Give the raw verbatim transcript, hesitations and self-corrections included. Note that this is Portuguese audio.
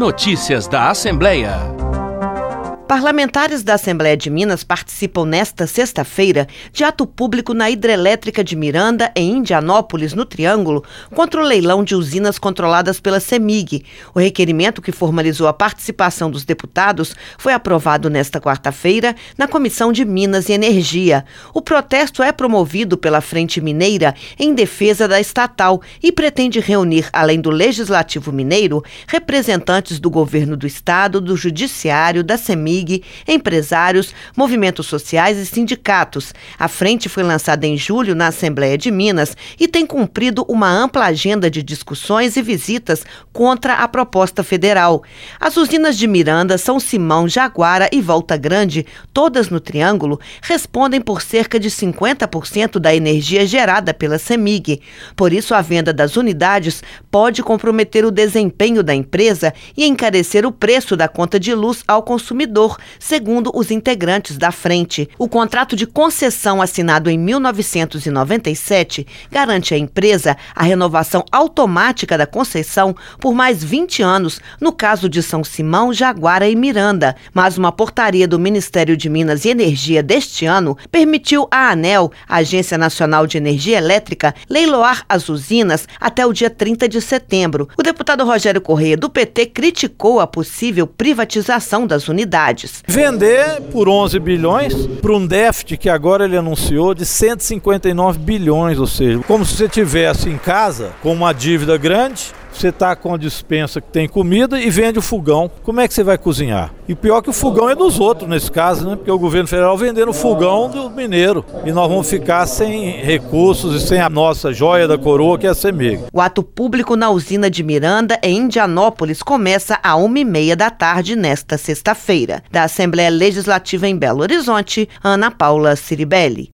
Notícias da Assembleia. Parlamentares da Assembleia de Minas participam nesta sexta-feira de ato público na hidrelétrica de Miranda, em Indianópolis, no Triângulo, contra o leilão de usinas controladas pela CEMIG. O requerimento que formalizou a participação dos deputados foi aprovado nesta quarta-feira na Comissão de Minas e Energia. O protesto é promovido pela Frente Mineira em defesa da estatal e pretende reunir, além do Legislativo Mineiro, representantes do governo do Estado, do Judiciário, da CEMIG, empresários, movimentos sociais e sindicatos. A frente foi lançada em julho na Assembleia de Minas e tem cumprido uma ampla agenda de discussões e visitas contra a proposta federal. As usinas de Miranda, São Simão, Jaguara e Volta Grande, todas no Triângulo, respondem por cerca de cinquenta por cento da energia gerada pela CEMIG. Por isso, a venda das unidades pode comprometer o desempenho da empresa e encarecer o preço da conta de luz ao consumidor, segundo os integrantes da frente. O contrato de concessão assinado em mil novecentos e noventa e sete garante à empresa a renovação automática da concessão por mais vinte anos, no caso de São Simão, Jaguara e Miranda. Mas uma portaria do Ministério de Minas e Energia deste ano permitiu à ANEEL, a Agência Nacional de Energia Elétrica, leiloar as usinas até o dia trinta de setembro. O deputado Rogério Correia, do P T, criticou a possível privatização das unidades. Vender por onze bilhões para um déficit que agora ele anunciou de cento e cinquenta e nove bilhões, ou seja, como se você tivesse em casa com uma dívida grande, você está com a despensa que tem comida e vende o fogão. Como é que você vai cozinhar? E pior que o fogão é dos outros nesse caso, né? Porque o governo federal vendendo o fogão do mineiro. E nós vamos ficar sem recursos e sem a nossa joia da coroa, que é a CEMIG. O ato público na usina de Miranda, em Indianópolis, começa à uma e meia da tarde nesta sexta-feira. Da Assembleia Legislativa em Belo Horizonte, Ana Paula Ciribelli.